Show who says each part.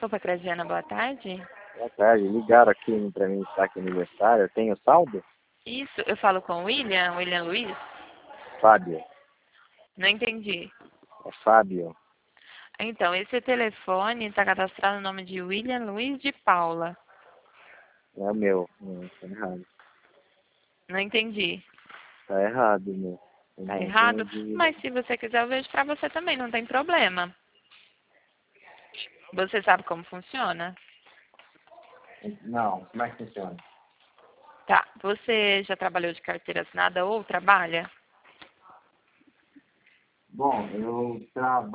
Speaker 1: Sopa Crasiana, boa tarde.
Speaker 2: Boa tarde, ligaram aqui pra mim estar aqui no aniversário. Eu tenho saldo?
Speaker 1: Isso, eu falo com o William Luiz?
Speaker 2: Fábio.
Speaker 1: Não entendi.
Speaker 2: É Fábio.
Speaker 1: Então, esse telefone está cadastrado no nome de William Luiz de Paula.
Speaker 2: Não é o meu. Não, tá errado.
Speaker 1: Não entendi.
Speaker 2: Tá errado, meu. Eu
Speaker 1: Tá
Speaker 2: não
Speaker 1: errado?
Speaker 2: tenho dinheiro.
Speaker 1: Mas se você quiser, eu vejo pra você também, não tem problema. Você sabe como funciona?
Speaker 2: Não, como é que funciona?
Speaker 1: Tá. Você já trabalhou de carteira assinada ou trabalha?
Speaker 2: Bom, eu trabalho.